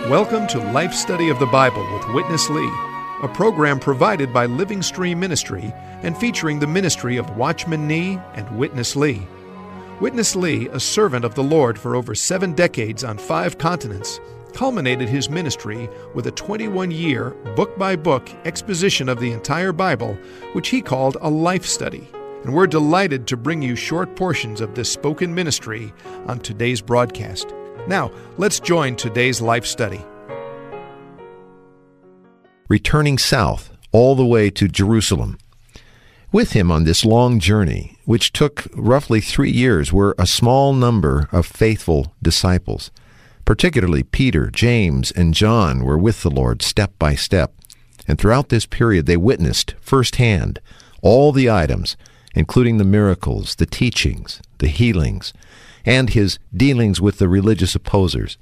Welcome to Life Study of the Bible with Witness Lee, a program provided by Living Stream Ministry and featuring the ministry of Watchman Nee and Witness Lee. Witness Lee, a servant of the Lord for over 7 decades on 5 continents, culminated his ministry with a 21-year, book-by-book exposition of the entire Bible, which he called a life study. And we're delighted to bring you short portions of this spoken ministry on today's broadcast. Now, let's join today's life study. Returning south all the way to Jerusalem. With him on this long journey, which took roughly 3 years, were a small number of faithful disciples. Particularly Peter, James, and John were with the Lord step by step. And throughout this period, they witnessed firsthand all the items, including the miracles, the teachings, the healings, and his dealings with the religious opposers.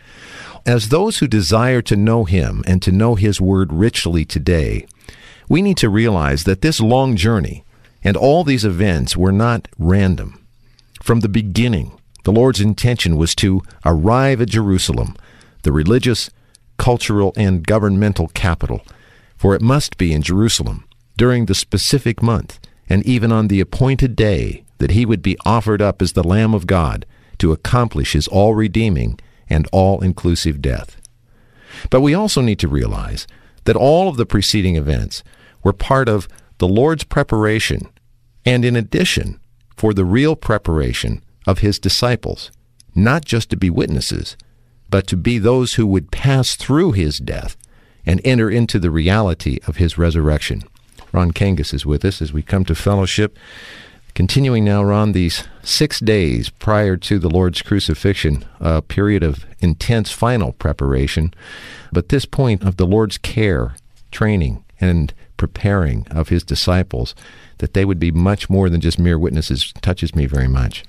As those who desire to know him and to know his word richly today, we need to realize that this long journey and all these events were not random. From the beginning, the Lord's intention was to arrive at Jerusalem, the religious, cultural, and governmental capital, for it must be in Jerusalem during the specific month and even on the appointed day that he would be offered up as the Lamb of God to accomplish his all-redeeming and all-inclusive death. But we also need to realize that all of the preceding events were part of the Lord's preparation, and in addition, for the real preparation of his disciples, not just to be witnesses, but to be those who would pass through his death and enter into the reality of his resurrection. Ron Kangas is with us as we come to fellowship. Continuing now, Ron, these 6 days prior to the Lord's crucifixion, a period of intense final preparation, but this point of the Lord's care, training, and preparing of his disciples, that they would be much more than just mere witnesses, touches me very much.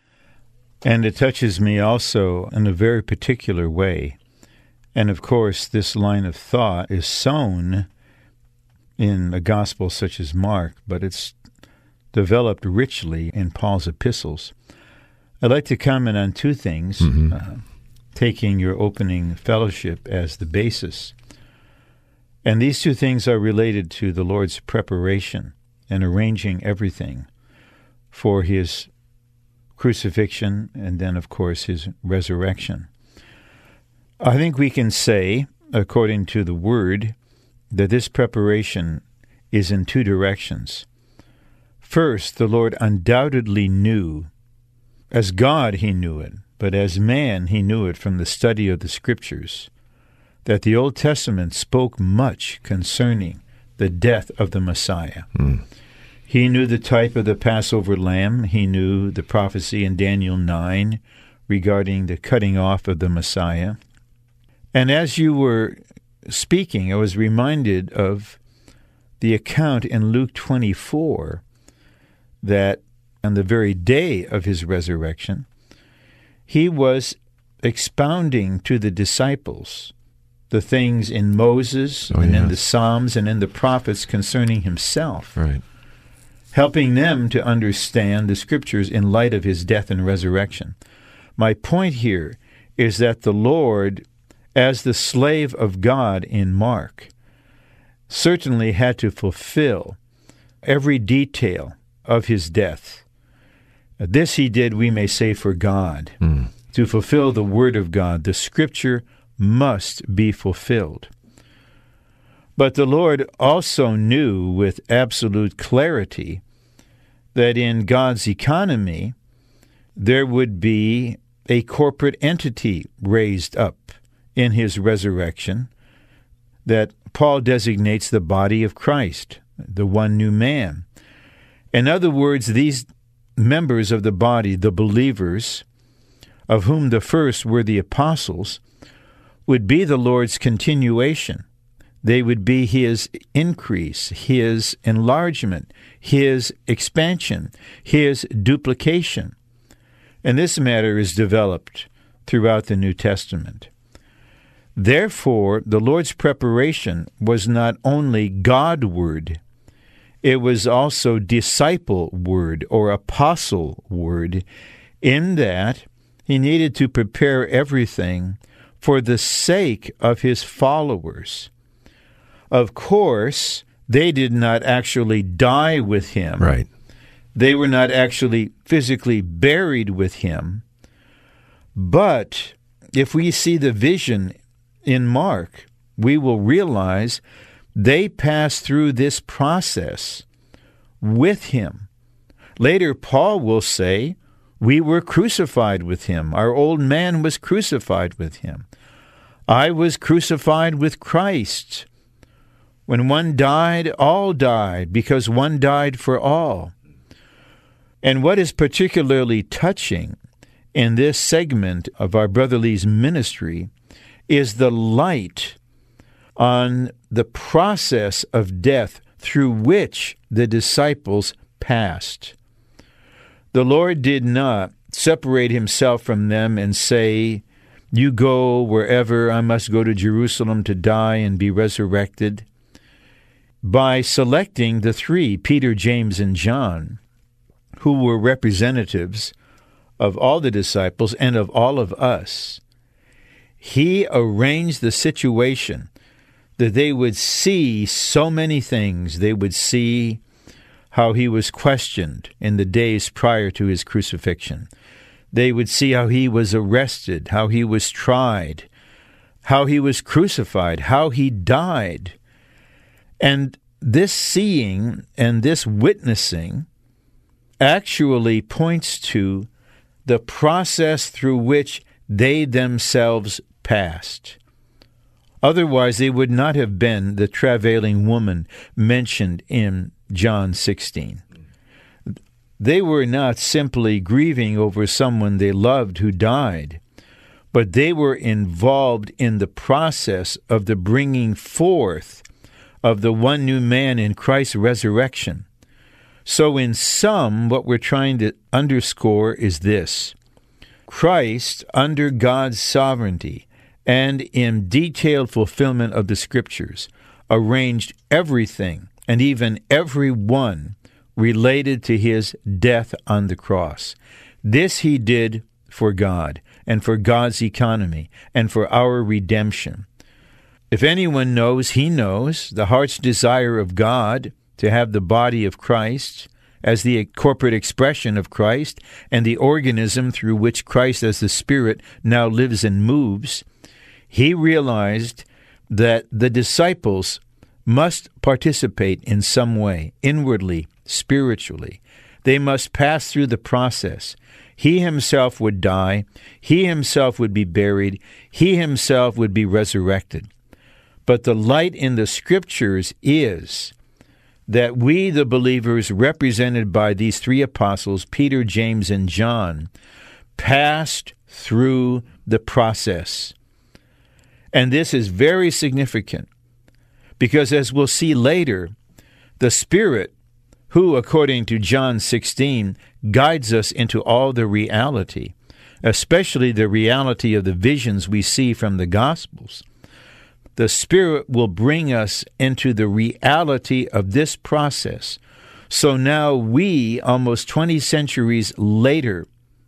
And it touches me also in a very particular way. And of course, this line of thought is sown in a gospel such as Mark, but it's developed richly in Paul's epistles. I'd like to comment on 2 things, taking your opening fellowship as the basis. And these 2 things are related to the Lord's preparation and arranging everything for his crucifixion and then, of course, his resurrection. I think we can say, according to the Word, that this preparation is in 2 directions. First, the Lord undoubtedly knew, as God he knew it, but as man he knew it from the study of the Scriptures, that the Old Testament spoke much concerning the death of the Messiah. He knew the type of the Passover lamb. He knew the prophecy in Daniel 9 regarding the cutting off of the Messiah. And as you were speaking, I was reminded of the account in Luke 24 that on the very day of his resurrection, he was expounding to the disciples the things in Moses in the Psalms and in the prophets concerning himself, helping them to understand the Scriptures in light of his death and resurrection. My point here is that the Lord, as the slave of God in Mark, certainly had to fulfill every detail of his death. This he did, we may say, for God, to fulfill the Word of God. The Scripture must be fulfilled. But the Lord also knew with absolute clarity that in God's economy there would be a corporate entity raised up in his resurrection that Paul designates the body of Christ, the one new man. In other words, these members of the body, the believers, of whom the first were the apostles, would be the Lord's continuation. They would be his increase, his enlargement, his expansion, his duplication. And this matter is developed throughout the New Testament. Therefore, the Lord's preparation was not only Godward, it was also disciple-ward or apostle-ward, in that he needed to prepare everything for the sake of his followers. Of course, they did not actually die with him. Right. They were not actually physically buried with him. But if we see the vision in Mark, we will realize they passed through this process with him. Later, Paul will say, we were crucified with him. Our old man was crucified with him. I was crucified with Christ. When one died, all died, because one died for all. And what is particularly touching in this segment of our Brother Lee's ministry is the light on the process of death through which the disciples passed. The Lord did not separate himself from them and say, you go wherever, I must go to Jerusalem to die and be resurrected. By selecting the three, Peter, James, and John, who were representatives of all the disciples and of all of us, he arranged the situation that they would see so many things. They would see how he was questioned in the days prior to his crucifixion. They would see how he was arrested, how he was tried, how he was crucified, how he died. And this seeing and this witnessing actually points to the process through which they themselves passed. Otherwise, they would not have been the travailing woman mentioned in John 16. They were not simply grieving over someone they loved who died, but they were involved in the process of the bringing forth of the one new man in Christ's resurrection. So in sum, what we're trying to underscore is this: Christ, under God's sovereignty and in detailed fulfillment of the Scriptures, arranged everything and even everyone related to his death on the cross. This he did for God and for God's economy and for our redemption. If anyone knows, he knows the heart's desire of God to have the body of Christ as the corporate expression of Christ and the organism through which Christ as the Spirit now lives and moves. He realized that the disciples must participate in some way, inwardly, spiritually. They must pass through the process. He himself would die. He himself would be buried. He himself would be resurrected. But the light in the Scriptures is that we, the believers represented by these three apostles, Peter, James, and John, passed through the process. And this is very significant because, as we'll see later, the Spirit, who, according to John 16, guides us into all the reality, especially the reality of the visions we see from the Gospels, the Spirit will bring us into the reality of this process. So now we, almost 20 centuries later,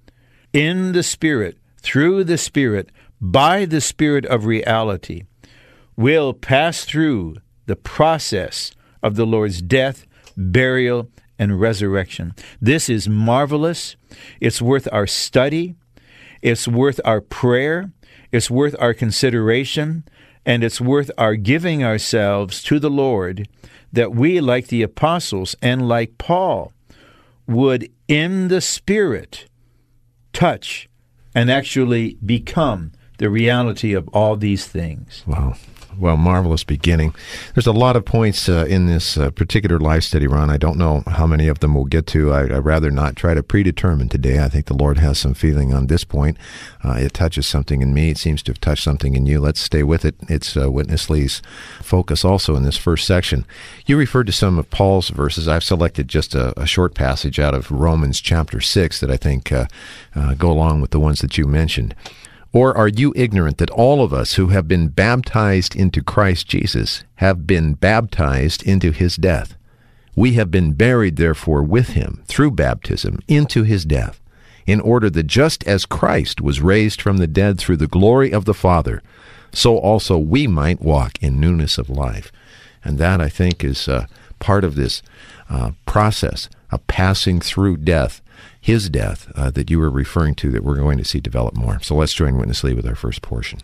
in the Spirit, through the Spirit, by the Spirit of reality, will pass through the process of the Lord's death, burial, and resurrection. This is marvelous. It's worth our study. It's worth our prayer. It's worth our consideration. And it's worth our giving ourselves to the Lord, that we, like the apostles and like Paul, would in the Spirit touch and actually become the reality of all these things. Wow. Well, marvelous beginning. There's a lot of points in this particular life study, Ron. I don't know how many of them we'll get to. I'd rather not try to predetermine today. I think the Lord has some feeling on this point. It touches something in me. It seems to have touched something in you. Let's stay with it. It's Witness Lee's focus also in this first section. You referred to some of Paul's verses. I've selected just a short passage out of Romans chapter 6 that I think go along with the ones that you mentioned. Or are you ignorant that all of us who have been baptized into Christ Jesus have been baptized into his death? We have been buried, therefore, with him through baptism into his death, in order that just as Christ was raised from the dead through the glory of the Father, so also we might walk in newness of life. And that, I think, is part of this process of passing through death, his death, that you were referring to, that we're going to see develop more. So let's join Witness Lee with our first portion.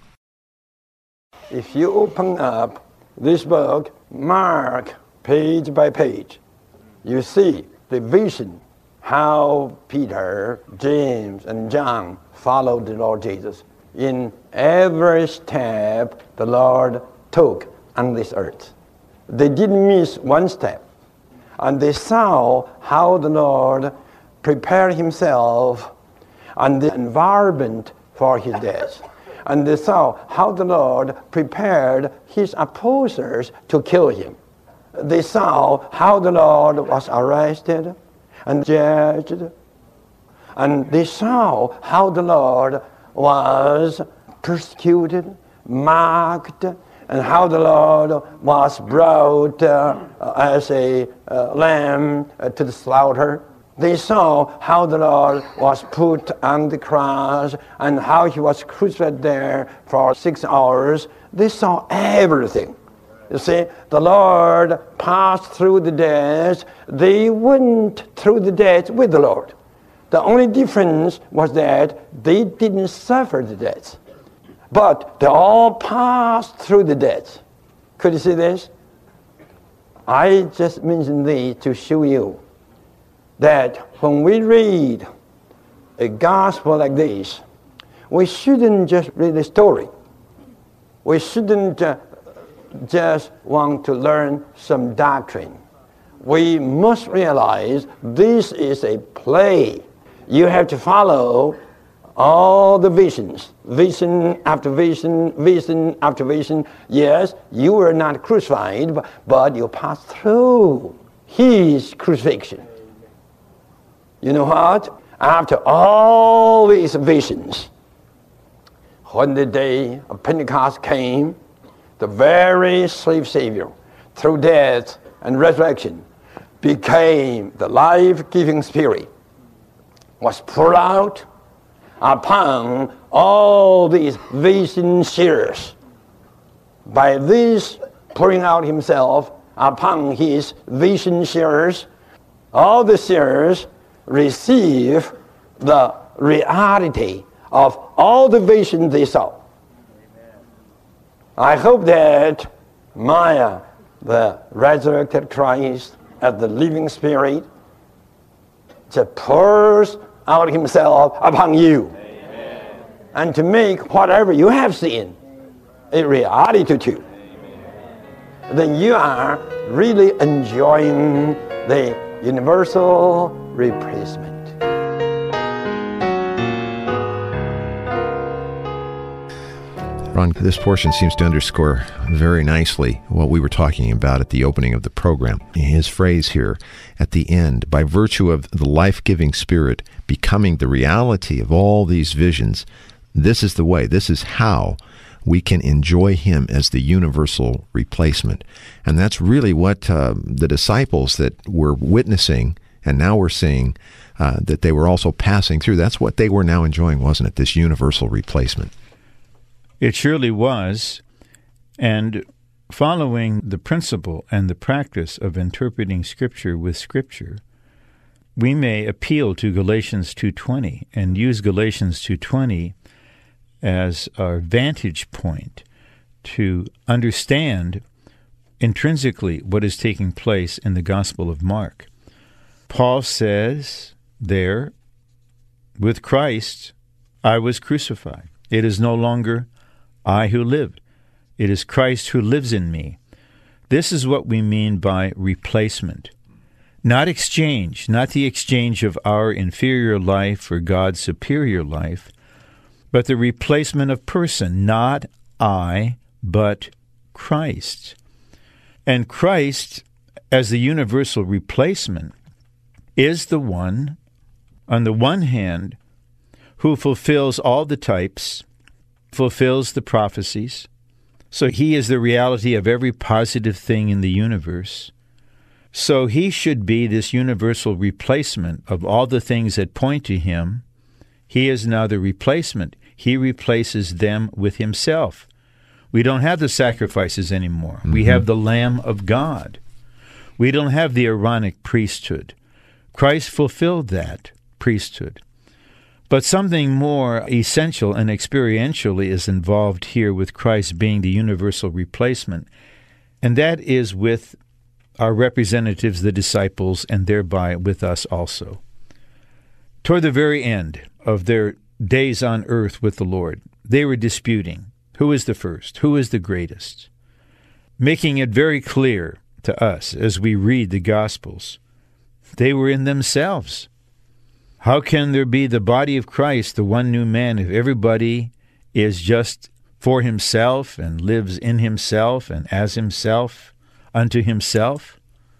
If you open up this book, Mark, page by page, you see the vision, how Peter, James, and John followed the Lord Jesus in every step the Lord took on this earth. They didn't miss one step. And they saw how the Lord prepared himself and the environment for his death. And they saw how the Lord prepared his apostles to kill him. They saw how the Lord was arrested and judged. And they saw how the Lord was persecuted, mocked, and how the Lord was brought as a lamb to the slaughter. They saw how the Lord was put on the cross and how he was crucified there for 6 hours. They saw everything. You see, the Lord passed through the death. They went through the death with the Lord. The only difference was that they didn't suffer the death. But they all passed through the death. Could you see this? I just mentioned this to show you that when we read a gospel like this, we shouldn't just read a story. We shouldn't just want to learn some doctrine. We must realize this is a play. You have to follow all the visions, vision after vision, vision after vision. Yes, you were not crucified, but you passed through his crucifixion. You know what? After all these visions, when the day of Pentecost came, the very slave Savior, through death and resurrection, became the life-giving Spirit, was poured out upon all these vision seers. By this pouring out himself upon his vision seers, all the seers receive the reality of all the vision they saw. I hope that Maya, the resurrected Christ, as the living Spirit, just pours out himself upon you. Amen. And to make whatever you have seen a reality to you. Then you are really enjoying the universal replacement. Ron, this portion seems to underscore very nicely what we were talking about at the opening of the program. His phrase here at the end, by virtue of the life-giving Spirit becoming the reality of all these visions, this is the way, this is how we can enjoy him as the universal replacement. And that's really what the disciples that were witnessing, and now we're seeing that they were also passing through, that's what they were now enjoying, wasn't it? This universal replacement. It surely was, and following the principle and the practice of interpreting Scripture with Scripture, we may appeal to Galatians 2:20 and use Galatians 2:20 as our vantage point to understand intrinsically what is taking place in the Gospel of Mark. Paul says there, with Christ I was crucified. It is no longer I who live. It is Christ who lives in me. This is what we mean by replacement. Not exchange, not the exchange of our inferior life for God's superior life, but the replacement of person, not I, but Christ. And Christ, as the universal replacement, is the one, on the one hand, who fulfills all the types, fulfills the prophecies. So he is the reality of every positive thing in the universe. So he should be this universal replacement of all the things that point to him. He is now the replacement. He replaces them with himself. We don't have the sacrifices anymore. We have the Lamb of God. We don't have the Aaronic priesthood. Christ fulfilled that priesthood. But something more essential and experientially is involved here with Christ being the universal replacement, and that is with our representatives, the disciples, and thereby with us also. Toward the very end of their days on earth with the Lord, they were disputing who is the first, who is the greatest, making it very clear to us as we read the Gospels. They were in themselves. How can there be the body of Christ, the one new man, if everybody is just for himself and lives in himself and as himself unto himself?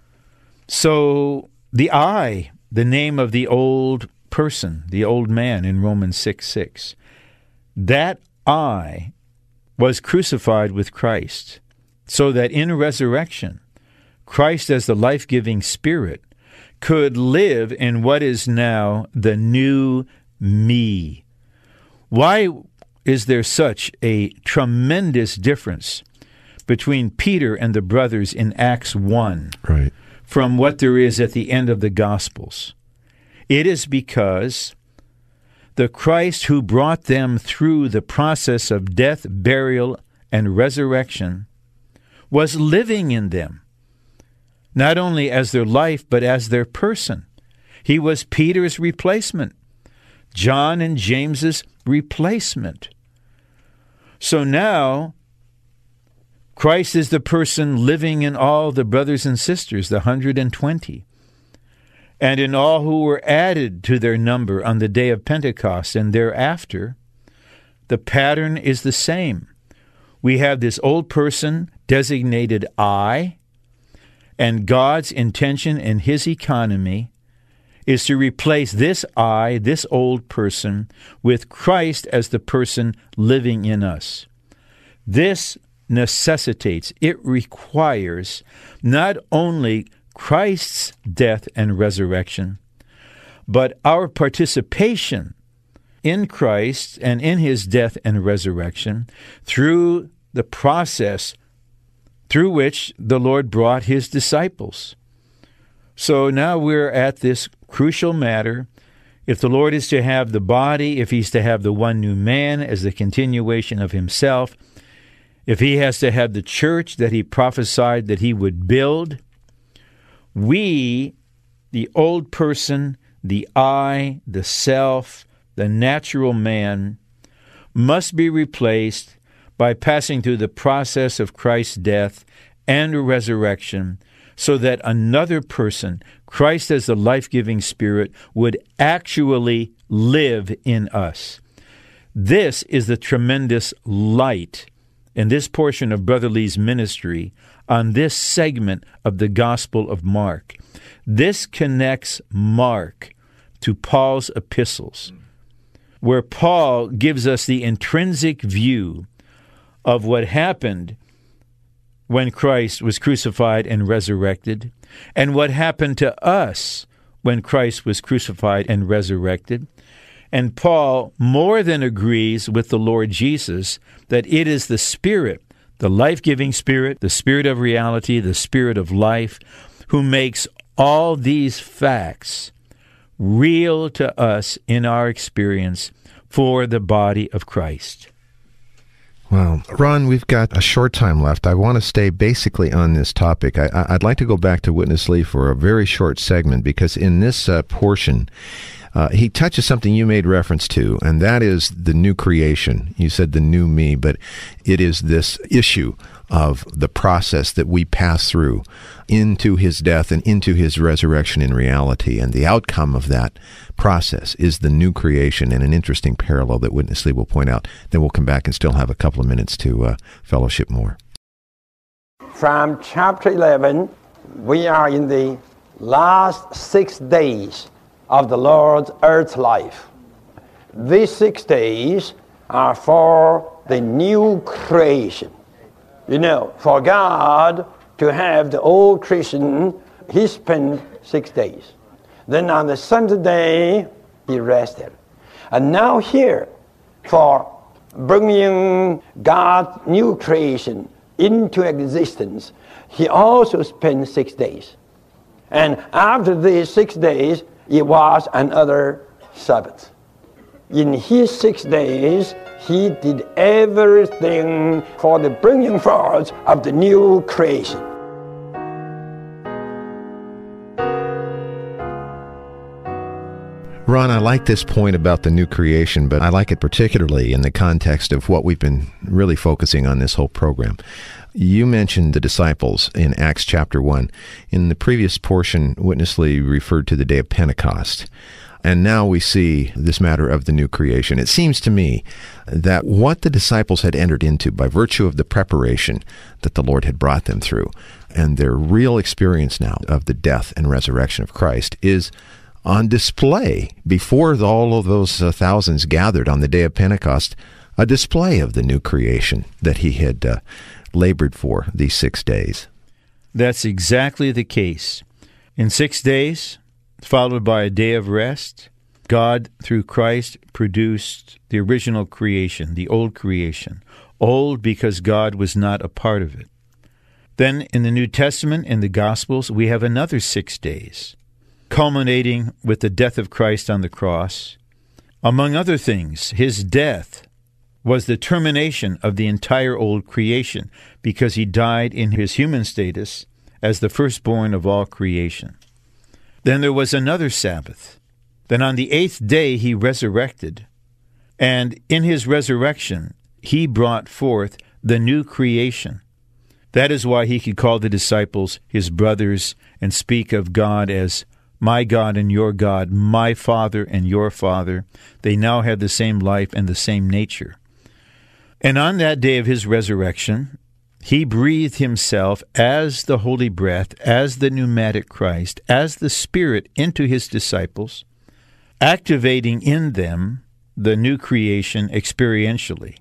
So the I, the name of the old person, the old man in Romans 6:6, that I was crucified with Christ, so that in resurrection, Christ as the life-giving Spirit could live in what is now the new me. Why is there such a tremendous difference between Peter and the brothers in Acts 1 from what there is at the end of the Gospels? It is because the Christ who brought them through the process of death, burial, and resurrection was living in them, not only as their life, but as their person. He was Peter's replacement, John and James's replacement. So now, Christ is the person living in all the brothers and sisters, the 120, and in all who were added to their number on the day of Pentecost and thereafter. The pattern is the same. We have this old person designated I, and God's intention and His economy is to replace this I, this old person, with Christ as the person living in us. This necessitates, it requires not only Christ's death and resurrection, but our participation in Christ and in His death and resurrection through the process through which the Lord brought His disciples. So now we're at this crucial matter. If the Lord is to have the body, if He's to have the one new man as the continuation of Himself, if He has to have the church that He prophesied that He would build, we, the old person, the I, the self, the natural man, must be replaced by passing through the process of Christ's death and resurrection, so that another person, Christ as the life-giving Spirit, would actually live in us. This is the tremendous light in this portion of Brother Lee's ministry on this segment of the Gospel of Mark. This connects Mark to Paul's epistles, where Paul gives us the intrinsic view of what happened when Christ was crucified and resurrected, and what happened to us when Christ was crucified and resurrected. And Paul more than agrees with the Lord Jesus that it is the Spirit, the life-giving Spirit, the Spirit of reality, the Spirit of life, who makes all these facts real to us in our experience for the body of Christ. Well, Ron, we've got a short time left. I want to stay basically on this topic. I'd like to go back to Witness Lee for a very short segment, because in this portion, he touches something you made reference to, and that is the new creation. You said the new me, but it is this issue of the process that we pass through into His death and into His resurrection in reality. And the outcome of that process is the new creation, and an interesting parallel that Witness Lee will point out. Then we'll come back and still have a couple of minutes to fellowship more. From chapter 11, we are in the last 6 days of the Lord's earth life. These 6 days are for the new creation. You know, for God to have the old creation, He spent 6 days. Then on the 7th day, He rested. And now here, for bringing God's new creation into existence, he also spent 6 days. And after these 6 days, it was another Sabbath. In his 6 days, he did everything for the bringing forth of the new creation. Ron, I like this point about the new creation, but I like it particularly in the context of what we've been really focusing on this whole program. You mentioned the disciples in Acts chapter 1. In the previous portion, Witness Lee referred to the day of Pentecost. And now we see this matter of the new creation. It seems to me that what the disciples had entered into by virtue of the preparation that the Lord had brought them through, and their real experience now of the death and resurrection of Christ, is on display before all of those thousands gathered on the day of Pentecost, a display of the new creation that he had labored for these 6 days. That's exactly the case. In 6 days, followed by a day of rest, God, through Christ, produced the original creation, the old creation. Old because God was not a part of it. Then in the New Testament, in the Gospels, we have another 6 days, culminating with the death of Christ on the cross. Among other things, his death was the termination of the entire old creation because he died in his human status as the firstborn of all creation. Then there was another Sabbath. Then on the 8th day he resurrected, and in his resurrection he brought forth the new creation. That is why he could call the disciples his brothers and speak of God as my God and your God, my Father and your Father. They now have the same life and the same nature. And on that day of his resurrection, he breathed himself as the Holy Breath, as the pneumatic Christ, as the Spirit into his disciples, activating in them the new creation experientially.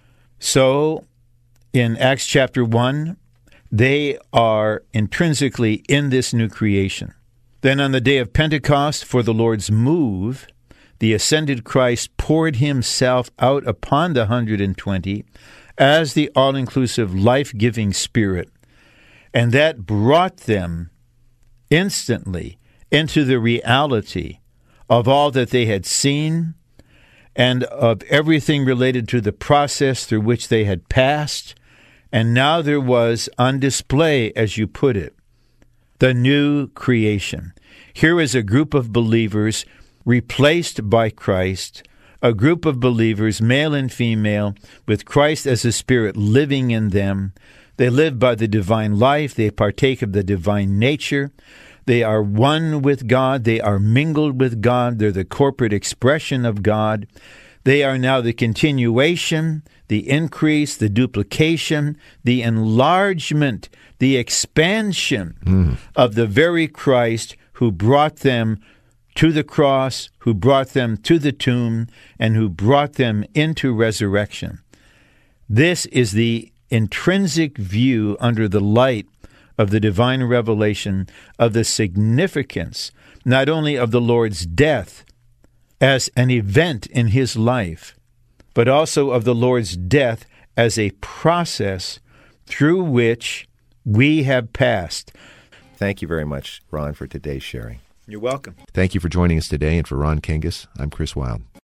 So, in Acts chapter 1, they are intrinsically in this new creation. Then on the day of Pentecost, for the Lord's move, the ascended Christ poured himself out upon the 120 as the all-inclusive, life-giving Spirit, and that brought them instantly into the reality of all that they had seen and of everything related to the process through which they had passed, and now there was on display, as you put it, the new creation. Here is a group of believers replaced by Christ, a group of believers, male and female, with Christ as a Spirit living in them. They live by the divine life. They partake of the divine nature. They are one with God. They are mingled with God. They're the corporate expression of God. They are now the continuation, the increase, the duplication, the enlargement, the expansion of the very Christ who brought them to the cross, who brought them to the tomb, and who brought them into resurrection. This is the intrinsic view under the light of the divine revelation of the significance not only of the Lord's death as an event in his life, but also of the Lord's death as a process through which we have passed. Thank you very much, Ron, for today's sharing. You're welcome. Thank you for joining us today, and for Ron Kangas, I'm Chris Wilde.